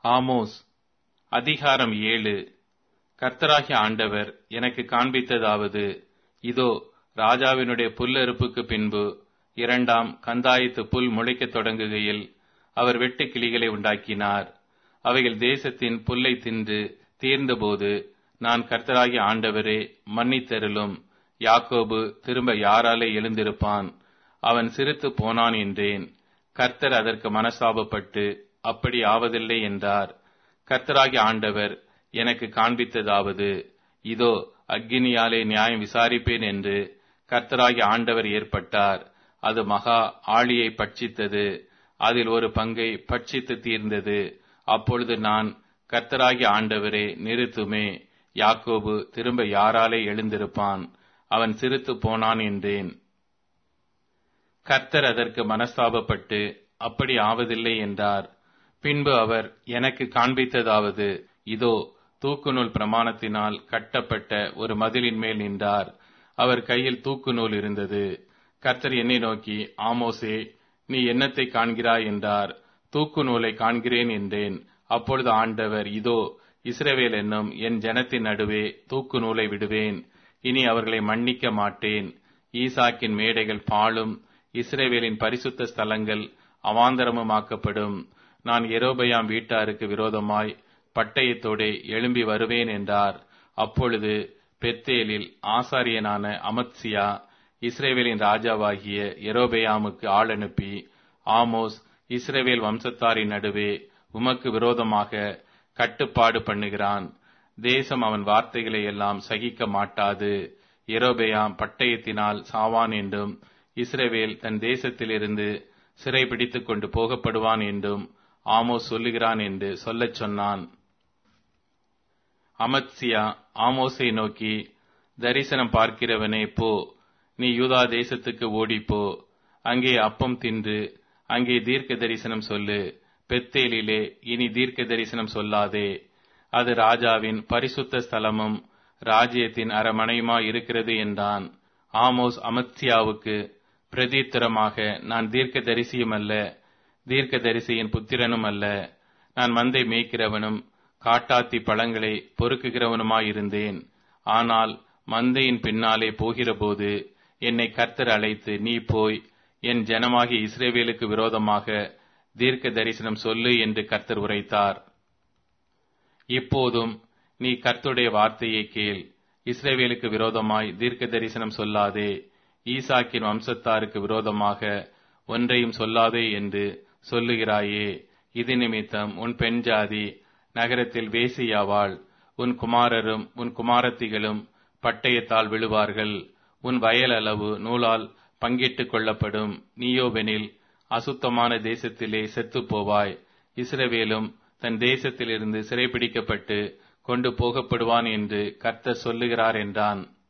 Amos அதிகாரம் 7. கர்த்தராகிய ஆண்டவர் எனக்கு காண்பித்ததாவது, இதோ, ராஜாவினுடைய புல்லறுப்புக்கு பின்பு இரண்டாம் கந்தாயத்து புல் முளைக்கத் தொடங்குகையில் அவர் வெட்டு கிளிகளை உண்டாக்கினார். அவைகள் தேசத்தின் புல்லை தின்று தீர்ந்தபோது, நான் கர்த்தராகிய ஆண்டவரே, மன்னித்தருளும், யாக்கோபு திரும்ப யாராலே எழுந்திருப்பான், அவன் சிறுத்து போனான் என்றேன். கர்த்தர் அதற்கு மனஸ்தாபப்பட்டு அப்படி ஆவதில்லை என்றார். கர்த்தராகிய ஆண்டவர் எனக்கு காண்பித்ததாவது, இதோ, அக்கினியாலே நியாயம் விசாரிப்பேன் என்று கர்த்தராகிய ஆண்டவர் ஏற்பட்டார். அது மகா ஆழியை பட்சித்தது, அதில் ஒரு பங்கை பட்சித்து தீர்ந்தது. அப்பொழுது நான், கர்த்தராகிய ஆண்டவரே, நிறுத்துமே, யாக்கோபு திரும்ப யாராலே எழுந்திருப்பான், அவன் சிறுத்து போனான் என்றேன். கர்த்தர் அதற்கு மனஸ்தாபப்பட்டு அப்படி ஆவதில்லை என்றார். பின்பு அவர் எனக்கு காண்பித்ததாவது, இதோ, தூக்குநூல் பிரமாணத்தினால் கட்டப்பட்ட ஒரு மதிலின் மேல் நின்றார். அவர் கையில் தூக்குநூல் இருந்தது. கர்த்தர் என்னை நோக்கி, ஆமோசே, நீ என்னத்தை காண்கிறாய் என்றார். தூக்கு நூலை காண்கிறேன் என்றேன். அப்பொழுது ஆண்டவர், இதோ, இஸ்ரவேல் என்னும் என் ஜனத்தின் நடுவே தூக்கு நூலை விடுவேன், இனி அவர்களை மன்னிக்க மாட்டேன். ஈசாக்கின் மேடைகள் பாழும், இஸ்ரவேலின் பரிசுத்த ஸ்தலங்கள் அவாந்தரமுமாக்கப்படும். நான் யெரொபெயாம் வீட்டாருக்கு விரோதமாய் பட்டயத்தோடே எழும்பி வருவேன் என்றார். அப்பொழுது பெத்தேலில் ஆசாரியனான அமத்சியா இஸ்ரவேலின் ராஜாவாகிய யெரொபெயாமுக்கு ஆள் அனுப்பி, ஆமோஸ் இஸ்ரவேல் வம்சத்தாரின் நடுவே உமக்கு விரோதமாக கட்டுப்பாடு பண்ணுகிறான். தேசம் அவன் வார்த்தைகளை எல்லாம் சகிக்க மாட்டாது. யெரொபெயாம் பட்டயத்தினால் சாவான் என்றும், இஸ்ரவேல் தன் தேசத்திலிருந்து சிறை பிடித்துக் கொண்டு போகப்படுவான் என்றும் ஆமோஸ் சொல்லுகிறான் என்று சொல்லச் சொன்னான். அமத்சியா ஆமோஸை நோக்கி, தரிசனம் பார்க்கிறவனே, போ, நீ யூதா தேசத்துக்கு ஓடிப்போ, அங்கே அப்பம் தின்று அங்கே தீர்க்க தரிசனம் சொல்லு. பெத்தேலிலே இனி தீர்க்க தரிசனம் சொல்லாதே, அது ராஜாவின் பரிசுத்த ஸ்தலமும் ராஜ்யத்தின் அரமனையுமாய் இருக்கிறது என்றான். ஆமோஸ் அமத்சியாவுக்கு பிரதித்திரமாக, நான் தீர்க்க தரிசியும் அல்ல, தீர்க்க தரிசியின் புத்திரனும் அல்ல. நான் மந்தை மேய்க்கிறவனும் காட்டாத்தி பழங்களை பொறுக்குகிறவனுமாயிருந்தேன். ஆனால் மந்தையின் பின்னாலே போகிறபோது என்னை கர்த்தர் அழைத்து, நீ போய் என் ஜனமாகிய இஸ்ரவேலுக்கு விரோதமாக தீர்க்க தரிசனம் சொல்லு என்று கர்த்தர் உரைத்தார். இப்போதும் நீ கர்த்தருடைய வார்த்தையை கேள். இஸ்ரவேலுக்கு விரோதமாய் தீர்க்க தரிசனம் சொல்லாதே, ஈசாக்கின் வம்சத்தாருக்கு விரோதமாக ஒன்றையும் சொல்லாதே என்று சொல்லுகிறாயே. இது நிமித்தம் உன் பெண் ஜாதி நகரத்தில் வேசியாவாள், உன் குமாரரும் உன் குமாரத்திகளும் பட்டயத்தால் விழுவார்கள். உன் வயல் அளவு நூலால் பங்கிட்டுக் கொள்ளப்படும். நீயோவெனில் அசுத்தமான தேசத்திலே செத்துப் போவாய். இஸ்ரவேலும் தன் தேசத்திலிருந்து சிறைபிடிக்கப்பட்டு கொண்டு போகப்படுவான் என்று கர்த்தர் சொல்லுகிறார் என்றான்.